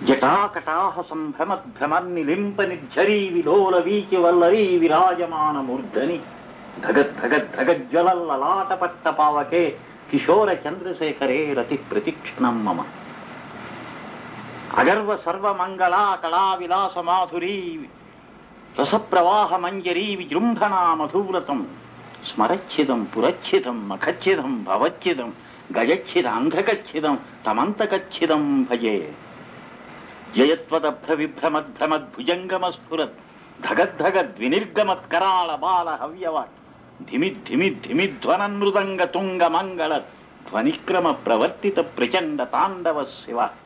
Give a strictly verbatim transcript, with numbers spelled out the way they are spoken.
జటాకటాహ సంభ్రమద్భ్రమర్నిలింప నిర్ఝరీ విలోల వీచి వల్లరీ విరాజమాన మూర్ధని ధగద్ధగద్ధగజ్వలల్లలాటపట్ట పావకే కిశోర చంద్రశేఖరే రతి ప్రతిక్షణం మమ. అగర్వ సర్వమంగళా కళా విలాస మాధురీ రసప్రవాహ మంజరీ విజృంభణా మధువ్రతం స్మరచ్చిదం పురచ్చిదం మఖచ్చిదం భవచ్చిదం గజచ్చిద అంధకచ్చిదం తమంతకచ్చిదం భజే. జయత్వదభ్ర విభ్రమద్భ్రమద్భుజంగమస్ఫురత్ ధగద్ధగద్వినిర్గమత్కరాళ బాల హవ్యవాట్ ధిమిద్ధిమిద్ధిమిధ్వననృదంగ తుంగ మంగళ ధ్వనిక్రమ ప్రవర్తిత ప్రచండ తాండవ శివ.